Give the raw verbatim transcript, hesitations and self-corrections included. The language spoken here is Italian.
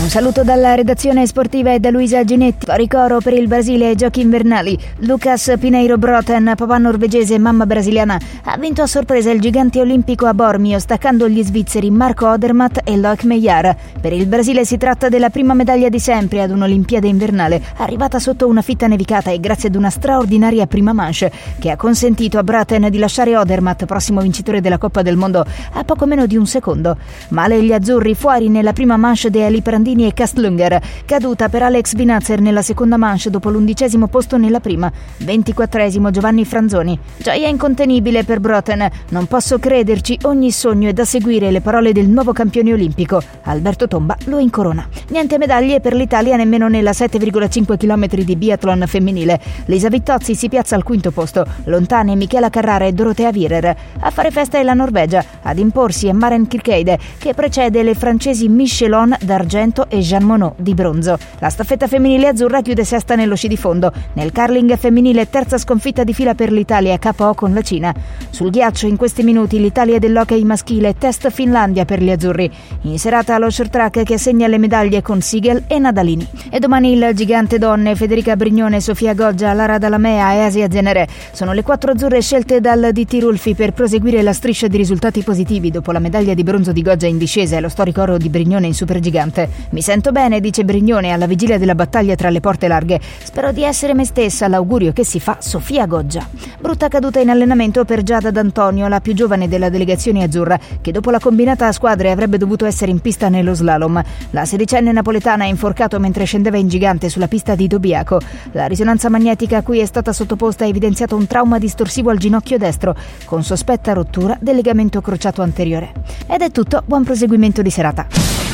Un saluto dalla redazione sportiva e da Luisa Ginetti. Ricoro per il Brasile ai giochi invernali. Lucas Pineiro Broten, papà norvegese e mamma brasiliana, ha vinto a sorpresa il gigante olimpico a Bormio, staccando gli svizzeri Marco Odermatt e Loic Meillard. Per il Brasile si tratta della prima medaglia di sempre ad un'Olimpiade invernale, arrivata sotto una fitta nevicata e grazie ad una straordinaria prima manche che ha consentito a Broten di lasciare Odermatt, prossimo vincitore della Coppa del Mondo, a poco meno di un secondo. Male gli azzurri fuori nella prima manche di Ali Prandini e Kastlunger, caduta per Alex Binazzer nella seconda manche dopo l'undicesimo posto nella prima. ventiquattresimo Giovanni Franzoni. Gioia incontenibile per Broten. Non posso crederci, ogni sogno è da seguire, le parole del nuovo campione olimpico. Alberto Tomba lo incorona. Niente medaglie per l'Italia nemmeno nella sette virgola cinque chilometri di biathlon femminile. Lisa Vittozzi si piazza al quinto posto, lontane Michela Carrara e Dorothea Virer. A fare festa è la Norvegia, ad imporsi è Maren Kirkeide, che precede le francesi Michelon d'argento e Jean Monod di bronzo. La staffetta femminile azzurra chiude sesta nello sci di fondo. Nel curling femminile terza sconfitta di fila per l'Italia, K O con la Cina. Sul ghiaccio in questi minuti l'Italia dell'hockey maschile, test Finlandia per gli azzurri. In serata lo short track che assegna le medaglie con Sigel e Nadalini. E domani il gigante donne, Federica Brignone, Sofia Goggia, Lara Dalamea e Asia Zenere. Sono le quattro azzurre scelte dal D T Rulfi per proseguire la striscia di risultati positivi dopo la medaglia di bronzo di Goggia in discesa e lo storico oro di Brignone in supergigante. Mi sento bene, dice Brignone alla vigilia della battaglia tra le porte larghe. Spero di essere me stessa, l'augurio che si fa Sofia Goggia. Brutta caduta in allenamento per Giada D'Antonio, la più giovane della delegazione azzurra, che dopo la combinata a squadre avrebbe dovuto essere in pista nello slalom. La sedicenne napoletana ha inforcato mentre scendeva in gigante sulla pista di Dobiaco. La risonanza magnetica a cui è stata sottoposta ha evidenziato un trauma distorsivo al ginocchio destro, con sospetta rottura del legamento crociato anteriore. Ed è tutto, buon proseguimento di serata.